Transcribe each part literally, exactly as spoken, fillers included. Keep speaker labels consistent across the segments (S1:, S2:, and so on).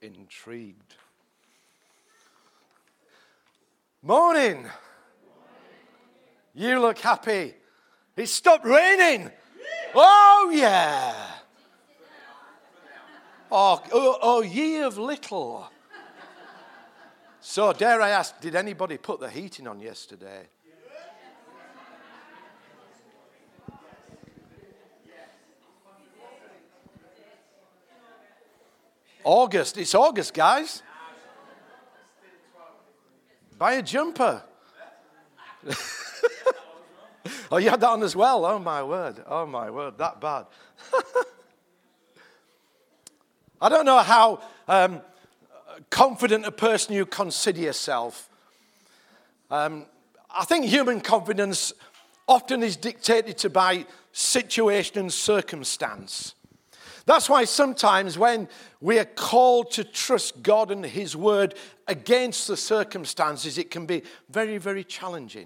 S1: intrigued. Morning. You look happy. It stopped raining. Oh, yeah. Oh, oh, oh, ye of little. So, dare I ask, did anybody put the heating on yesterday? August. It's August, guys. Buy a jumper. Oh, you had that on as well? Oh, my word. Oh, my word. That bad. I don't know how um, confident a person you consider yourself. Um, I think human confidence often is dictated to by situation and circumstance. That's why sometimes when we are called to trust God and His Word against the circumstances, it can be very, very challenging.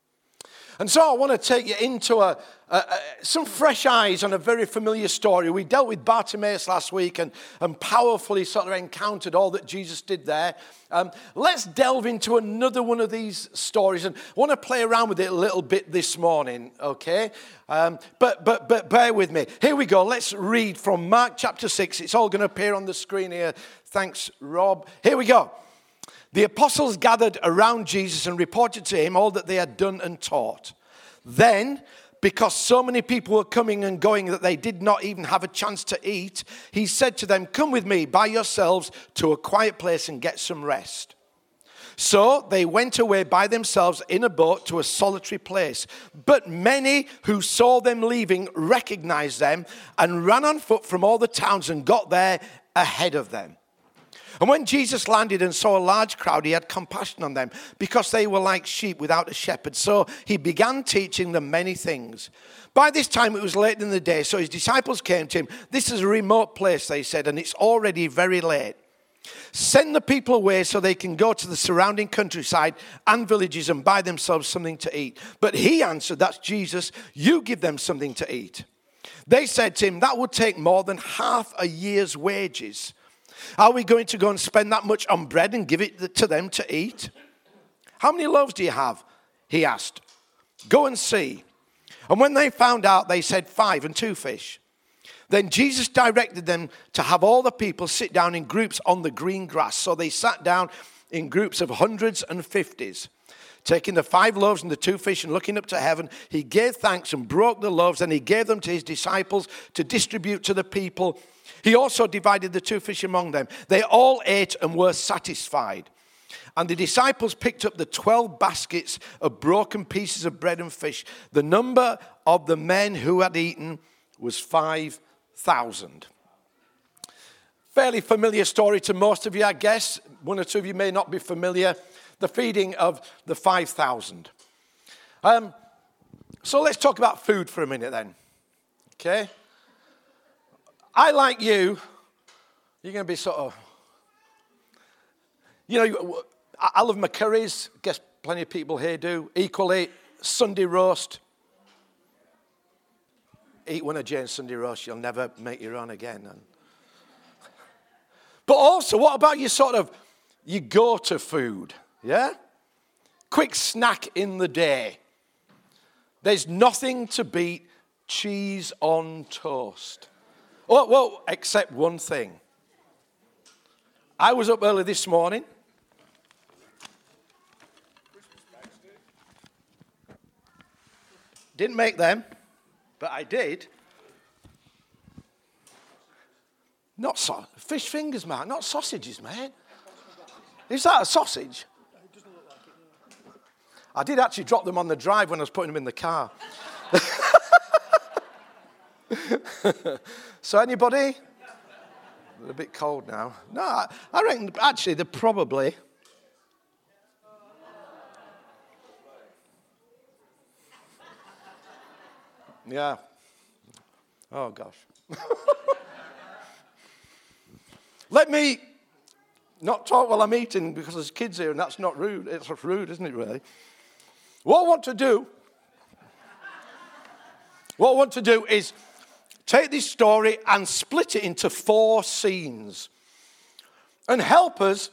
S1: And so I want to take you into a, a, a, some fresh eyes on a very familiar story. We dealt with Bartimaeus last week and, and powerfully sort of encountered all that Jesus did there. Um, let's delve into another one of these stories, and I want to play around with it a little bit this morning, okay? Um, but but but bear with me. Here we go. Let's read from Mark chapter six. It's all going to appear on the screen here. Thanks, Rob. Here we go. The apostles gathered around Jesus and reported to him all that they had done and taught. Then, because so many people were coming and going that they did not even have a chance to eat, he said to them, "Come with me by yourselves to a quiet place and get some rest." So they went away by themselves in a boat to a solitary place. But many who saw them leaving recognized them and ran on foot from all the towns and got there ahead of them. And when Jesus landed and saw a large crowd, he had compassion on them because they were like sheep without a shepherd. So he began teaching them many things. By this time it was late in the day, so his disciples came to him. "This is a remote place," they said, "and it's already very late. Send the people away so they can go to the surrounding countryside and villages and buy themselves something to eat." But he answered, that's Jesus, "You give them something to eat." They said to him, "That would take more than half a year's wages. Are we going to go and spend that much on bread and give it to them to eat?" "How many loaves do you have?" he asked. "Go and see." And when they found out, they said, "Five and two fish." Then Jesus directed them to have all the people sit down in groups on the green grass. So they sat down in groups of hundreds and fifties. Taking the five loaves and the two fish and looking up to heaven, he gave thanks and broke the loaves, and he gave them to his disciples to distribute to the people. He also divided the two fish among them. They all ate and were satisfied. And the disciples picked up the twelve baskets of broken pieces of bread and fish. The number of the men who had eaten was five thousand. Fairly familiar story to most of you, I guess. One or two of you may not be familiar. The feeding of the five thousand. Um, so let's talk about food for a minute then. Okay? I, like you, you're going to be sort of, you know, I love my curries. Guess plenty of people here do. Equally, Sunday roast. Eat one of Jane's Sunday roast, you'll never make your own again. And but also, what about your sort of, you go-to food, yeah? Quick snack in the day. There's nothing to beat cheese on toast. Oh, well, except one thing. I was up early this morning. Didn't make them, but I did. Not so, fish fingers, man, not sausages, man. Is that a sausage? It doesn't look like it. I did actually drop them on the drive when I was putting them in the car. So anybody? They're a bit cold now. No, I, I reckon actually they're probably. Yeah. Oh gosh. Let me not talk while I'm eating because there's kids here and that's not rude. It's rude, isn't it, really? What I want to do, what I want to do is take this story and split it into four scenes. and help us,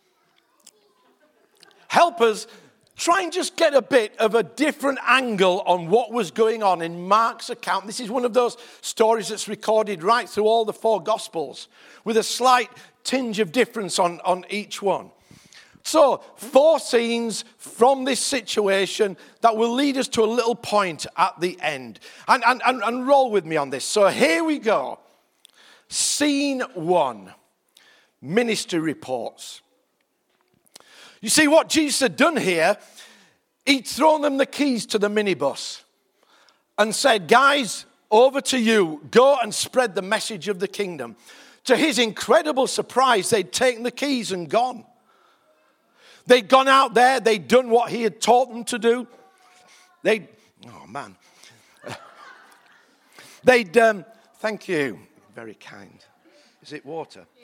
S1: help us try and just get a bit of a different angle on what was going on in Mark's account. This is one of those stories that's recorded right through all the four Gospels with a slight tinge of difference on, on each one. So, four scenes from this situation that will lead us to a little point at the end. And, and, and, and roll with me on this. So here we go. Scene one. Ministry reports. You see, what Jesus had done here, he'd thrown them the keys to the minibus and said, guys, over to you. Go and spread the message of the kingdom. To his incredible surprise, they'd taken the keys and gone. They'd gone out there. They'd done what he had taught them to do. They'd, oh man. They'd, um, thank you. Very kind. Is it water? Yeah.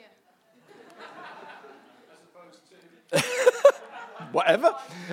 S1: Whatever.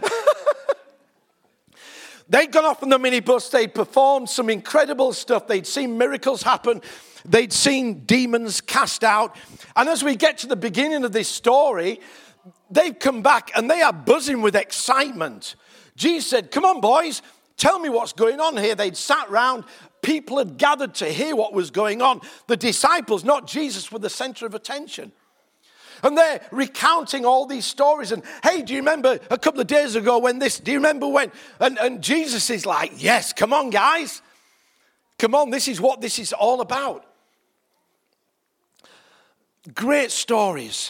S1: They'd gone off on the minibus. They'd performed some incredible stuff. They'd seen miracles happen. They'd seen demons cast out. And as we get to the beginning of this story, they've come back and they are buzzing with excitement. Jesus said, come on, boys, tell me what's going on here. They'd sat round. People had gathered to hear what was going on. The disciples, not Jesus, were the center of attention. And they're recounting all these stories. And, hey, do you remember a couple of days ago when this, do you remember when? And, and Jesus is like, yes, come on, guys. Come on, this is what this is all about. Great stories.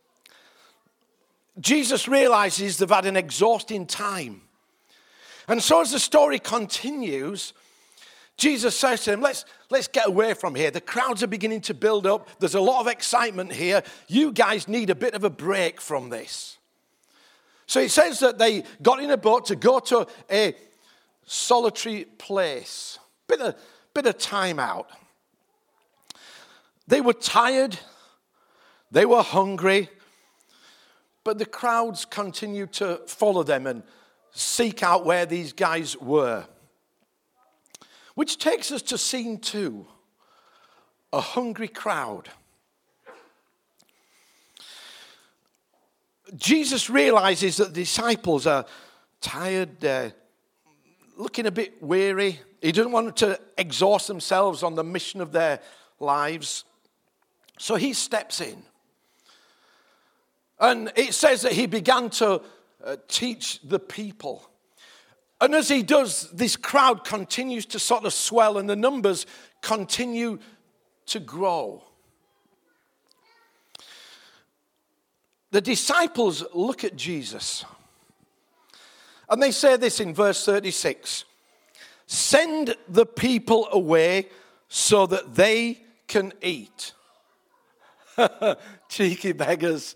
S1: Jesus realizes they've had an exhausting time. And so as the story continues, Jesus says to them, let's, let's get away from here. The crowds are beginning to build up. There's a lot of excitement here. You guys need a bit of a break from this. So it says that they got in a boat to go to a solitary place. Bit of, bit of time out. They were tired. They were hungry. But the crowds continued to follow them and seek out where these guys were. Which takes us to scene two, a hungry crowd. Jesus realizes that the disciples are tired, uh, looking a bit weary. He doesn't want them to exhaust themselves on the mission of their lives. So he steps in. And it says that he began to uh, teach the people. And as he does, this crowd continues to sort of swell and the numbers continue to grow. The disciples look at Jesus and they say this in verse thirty-six. Send the people away so that they can eat. Cheeky beggars.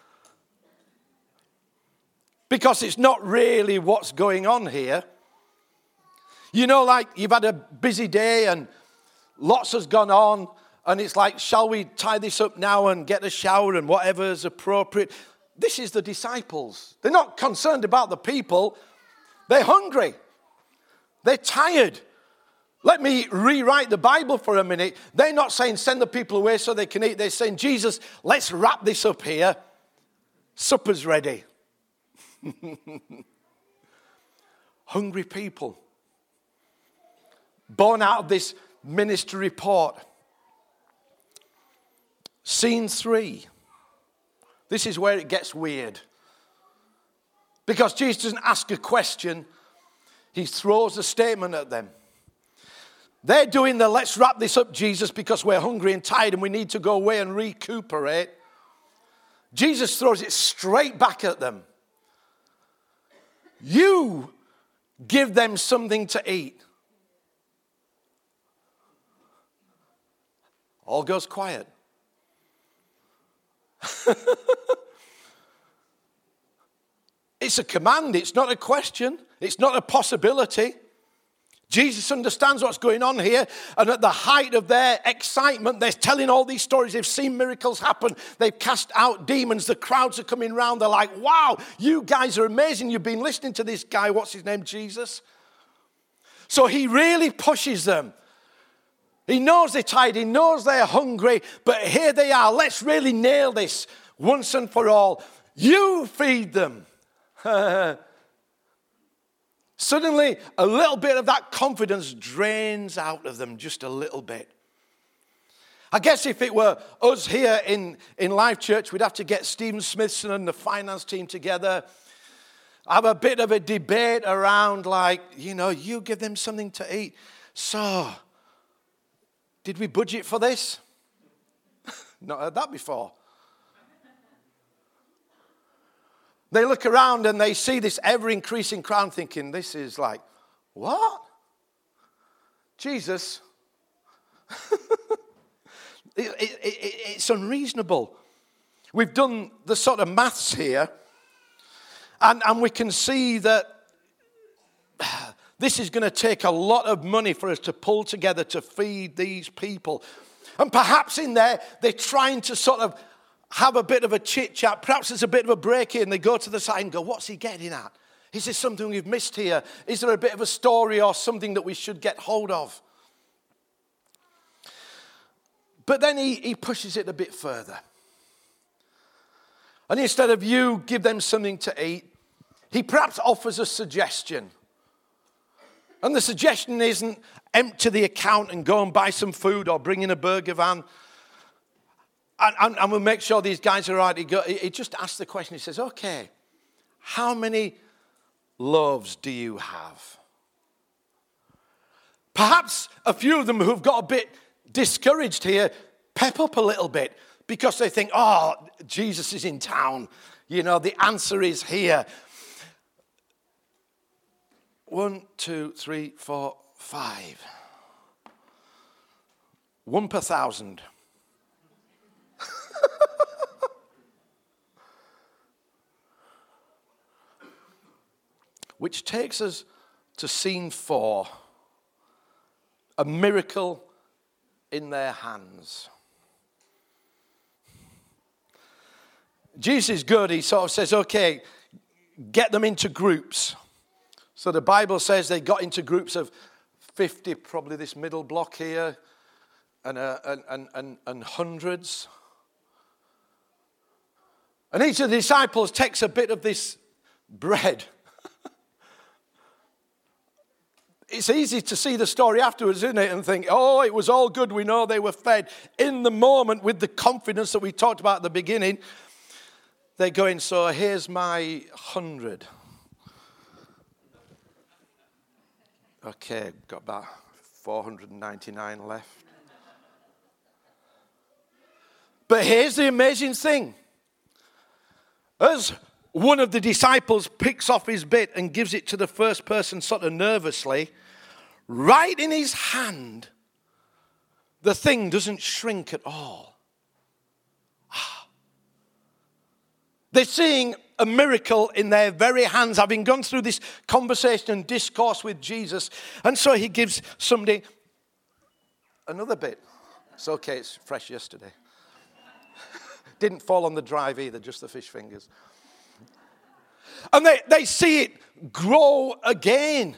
S1: Because it's not really what's going on here. You know, like you've had a busy day and lots has gone on. And it's like, shall we tie this up now and get a shower and whatever is appropriate? This is the disciples. They're not concerned about the people. They're hungry. They're tired. Let me rewrite the Bible for a minute. They're not saying send the people away so they can eat. They're saying, Jesus, let's wrap this up here. Supper's ready. Hungry people. Born out of this ministry report. Scene three. This is where it gets weird. Because Jesus doesn't ask a question. He throws a statement at them. They're doing the let's wrap this up, Jesus, because we're hungry and tired and we need to go away and recuperate. Jesus throws it straight back at them. You give them something to eat. All goes quiet. It's a command. It's not a question. It's not a possibility. Jesus understands what's going on here. And at the height of their excitement, they're telling all these stories. They've seen miracles happen. They've cast out demons. The crowds are coming round. They're like, wow, you guys are amazing. You've been listening to this guy. What's his name? Jesus. So he really pushes them. He knows they're tired. He knows they're hungry. But here they are. Let's really nail this. once and for all. You feed them. Suddenly, a little bit of that confidence drains out of them, just a little bit. I guess if it were us here in, in Life Church, we'd have to get Stephen Smithson and the finance team together, have a bit of a debate around, like, you know, you give them something to eat. So, did we budget for this? Not heard that before. They look around and they see this ever-increasing crowd thinking, this is like, what? Jesus? it, it, it, it's unreasonable. We've done the sort of maths here, and, and we can see that this is going to take a lot of money for us to pull together to feed these people. And perhaps in there, they're trying to sort of have a bit of a chit-chat. Perhaps there's a bit of a break here, and they go to the side and go, what's he getting at? Is there something we've missed here? Is there a bit of a story or something that we should get hold of? But then he, he pushes it a bit further. And instead of you give them something to eat, he perhaps offers a suggestion. And the suggestion isn't empty the account and go and buy some food or bring in a burger van. And, and, and we'll make sure these guys are all right. He, go, he, he just asks the question. He says, okay, how many loaves do you have? Perhaps a few of them who've got a bit discouraged here pep up a little bit because they think, oh, Jesus is in town. You know, the answer is here. One, two, three, four, five. One per thousand. Which takes us to scene four. A miracle in their hands. Jesus is good. He sort of says, okay, get them into groups. So the Bible says they got into groups of fifty, probably this middle block here, and, uh, and, and, and, and hundreds. And each of the disciples takes a bit of this bread. It's easy to see the story afterwards, isn't it? And think, oh, it was all good. We know they were fed. In the moment, with the confidence that we talked about at the beginning, they're going, so here's my hundred. Okay, got about four hundred ninety-nine left. But here's the amazing thing. As one of the disciples picks off his bit and gives it to the first person sort of nervously, right in his hand, the thing doesn't shrink at all. They're seeing a miracle in their very hands, having gone through this conversation and discourse with Jesus. And so he gives somebody another bit. It's okay, it's fresh yesterday. Didn't fall on the drive either, just the fish fingers. And they, they see it grow again.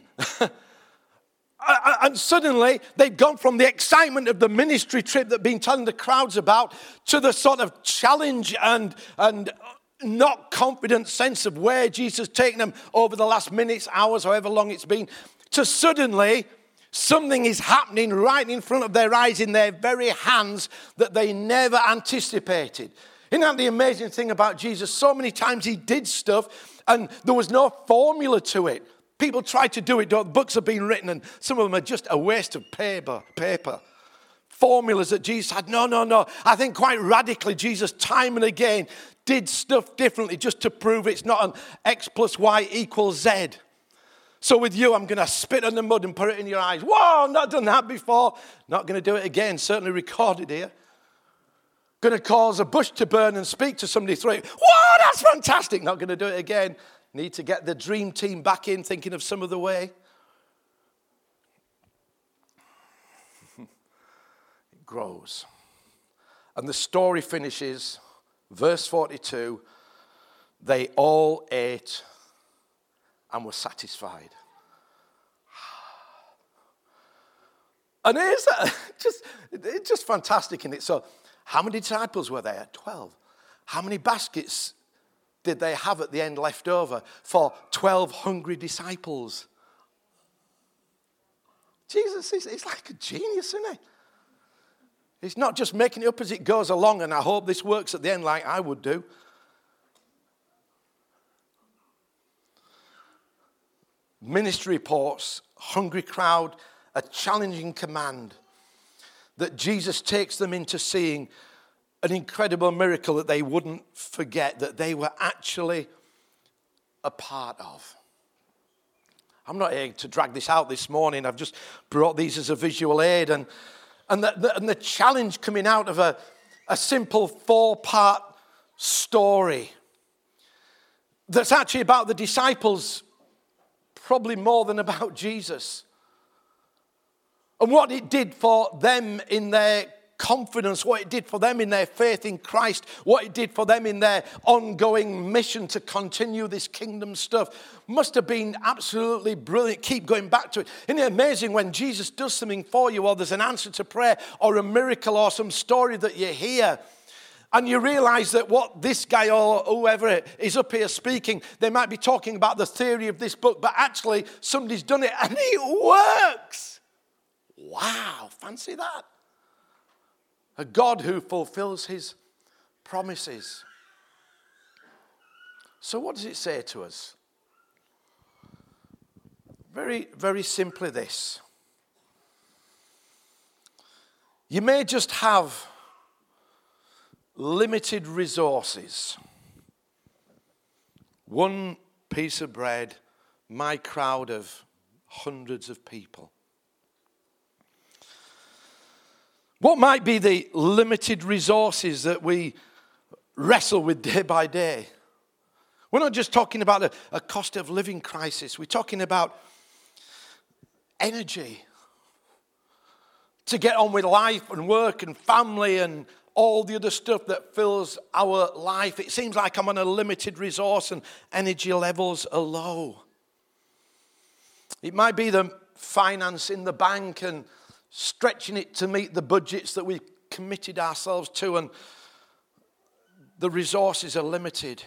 S1: And suddenly, they've gone from the excitement of the ministry trip that they've been telling the crowds about to the sort of challenge and, and not confident sense of where Jesus has taken them over the last minutes, hours, however long it's been, to suddenly something is happening right in front of their eyes, in their very hands, that they never anticipated. Isn't that the amazing thing about Jesus? So many times he did stuff and there was no formula to it. People tried to do it. Books have been written and some of them are just a waste of paper. paper. Formulas that Jesus had. No, no, no. I think quite radically Jesus time and again did stuff differently just to prove it's not an X plus Y equals Z. So with you, I'm going to spit in the mud and put it in your eyes. Whoa, not done that before. Not going to do it again. Certainly recorded here. Going to cause a bush to burn and speak to somebody through it. Whoa, that's fantastic. Not going to do it again. Need to get the dream team back in, thinking of some other way. It grows. And the story finishes, verse forty-two, they all ate and were satisfied. And here's that, just, it's just fantastic, isn't it? So, how many disciples were there? Twelve. How many baskets did they have at the end left over for twelve hungry disciples? Jesus, he's, he's like a genius, isn't he? He's not just making it up as it goes along, and I hope this works at the end like I would do. Ministry reports, hungry crowd, a challenging command that Jesus takes them into seeing an incredible miracle that they wouldn't forget, that they were actually a part of. I'm not here to drag this out this morning. I've just brought these as a visual aid. And, and, the, the, and the challenge coming out of a, a simple four-part story that's actually about the disciples probably more than about Jesus. And what it did for them in their confidence, what it did for them in their faith in Christ, what it did for them in their ongoing mission to continue this kingdom stuff must have been absolutely brilliant. Keep going back to it. Isn't it amazing when Jesus does something for you, or there's an answer to prayer or a miracle or some story that you hear, and you realize that what this guy or whoever is up here speaking, they might be talking about the theory of this book, but actually somebody's done it and it works. Wow, fancy that. A God who fulfills his promises. So what does it say to us? Very, very simply this. You may just have limited resources. One piece of bread, my crowd of hundreds of people. What might be the limited resources that we wrestle with day by day? We're not just talking about a, a cost of living crisis. We're talking about energy to get on with life and work and family and all the other stuff that fills our life. It seems like I'm on a limited resource and energy levels are low. It might be the finance in the bank and stretching it to meet the budgets that we've committed ourselves to, and the resources are limited.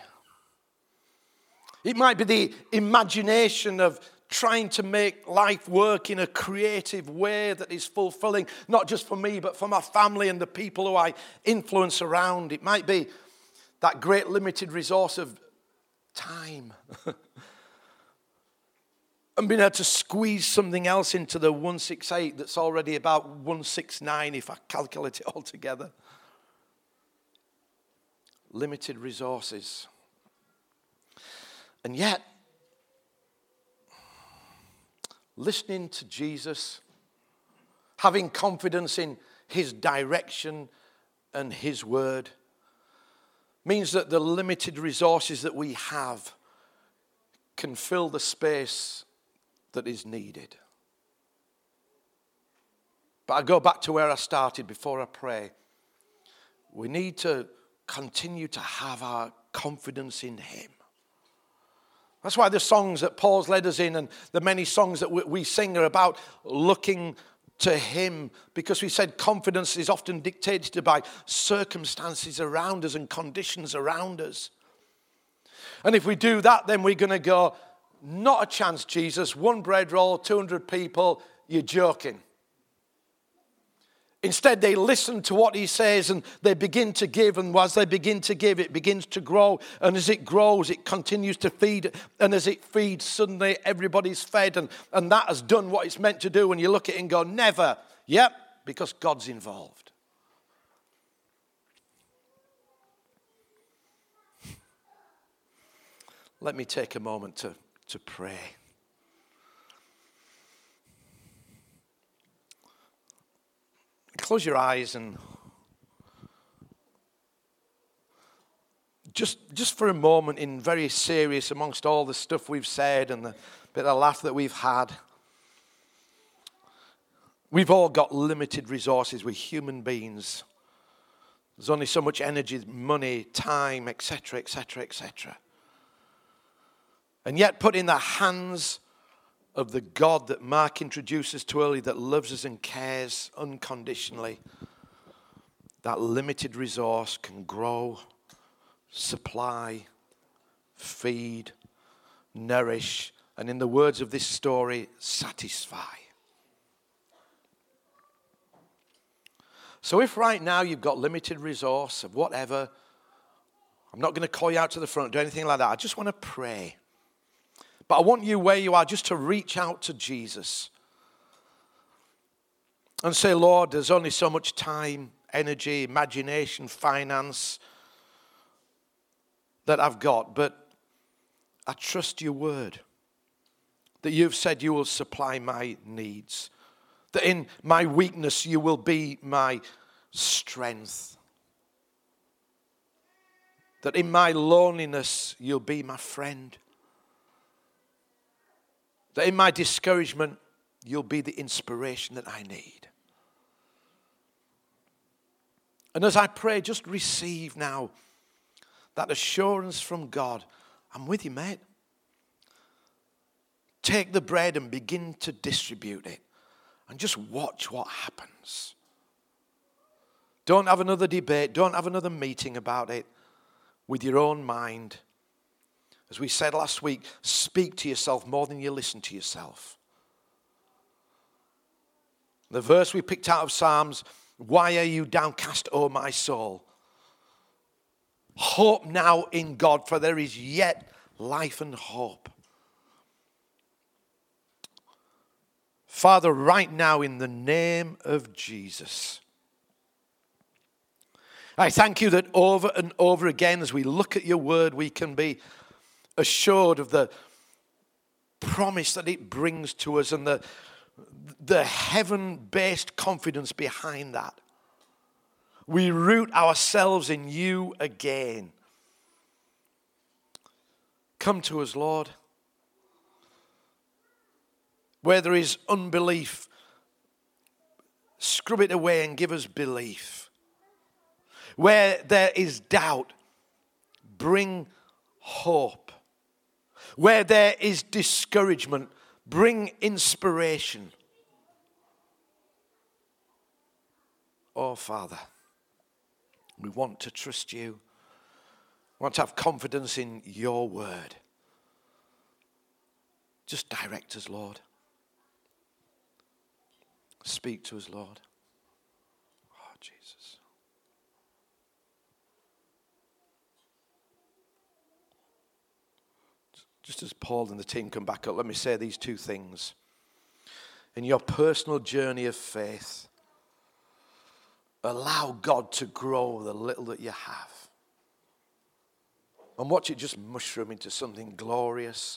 S1: It might be the imagination of trying to make life work in a creative way that is fulfilling, not just for me, but for my family and the people who I influence around. It might be that great limited resource of time. And being able to squeeze something else into the one sixty-eight that's already about one sixty-nine if I calculate it all together. Limited resources. And yet, listening to Jesus, having confidence in his direction and his word, means that the limited resources that we have can fill the space that is needed. But I go back to where I started before I pray. We need to continue to have our confidence in him. That's why the songs that Paul's led us in and the many songs that we sing are about looking to him, because we said confidence is often dictated by circumstances around us and conditions around us. And if we do that, then we're going to go, not a chance, Jesus. One bread roll, two hundred people, you're joking. Instead, they listen to what he says and they begin to give. And as they begin to give, it begins to grow. And as it grows, it continues to feed. And as it feeds, suddenly everybody's fed. And, and that has done what it's meant to do. And you look at it and go, never. Yep, because God's involved. Let me take a moment to to pray. Close your eyes and just, just for a moment, in very serious, amongst all the stuff we've said and the bit of laugh that we've had, we've all got limited resources. We're human beings. There's only so much energy, money, time, et cetera, et cetera, et cetera. And yet put in the hands of the God that Mark introduces to earlier, that loves us and cares unconditionally, that limited resource can grow supply, feed, nourish, and in the words of this story, satisfy. So if right now you've got limited resource of whatever, I'm not going to call you out to the front or do anything like that. I just want to pray. But I want you where you are just to reach out to Jesus and say, Lord, there's only so much time, energy, imagination, finance that I've got, but I trust your word that you've said you will supply my needs, that in my weakness you will be my strength, that in my loneliness you'll be my friend, that in my discouragement you'll be the inspiration that I need. And as I pray, just receive now that assurance from God. I'm with you, mate. Take the bread and begin to distribute it. And just watch what happens. Don't have another debate. Don't have another meeting about it. With your own mind. As we said last week, speak to yourself more than you listen to yourself. The verse we picked out of Psalms, why are you downcast, O my soul? Hope now in God, for there is yet life and hope. Father, right now in the name of Jesus, I thank you that over and over again as we look at your word, we can be assured of the promise that it brings to us and the, the heaven-based confidence behind that. We root ourselves in you again. Come to us, Lord. Where there is unbelief, scrub it away and give us belief. Where there is doubt, bring hope. Where there is discouragement, bring inspiration. Oh, Father, we want to trust you. We want to have confidence in your word. Just direct us, Lord. Speak to us, Lord. Oh, Jesus. Just as Paul and the team come back up, let me say these two things. In your personal journey of faith, allow God to grow the little that you have. And watch it just mushroom into something glorious.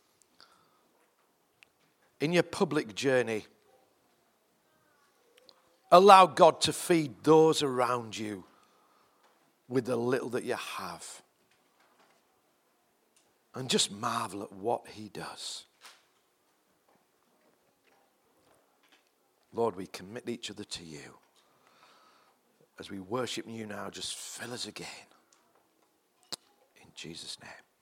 S1: In your public journey, allow God to feed those around you with the little that you have. And just marvel at what he does. Lord, we commit each other to you. As we worship you now, just fill us again. In Jesus' name.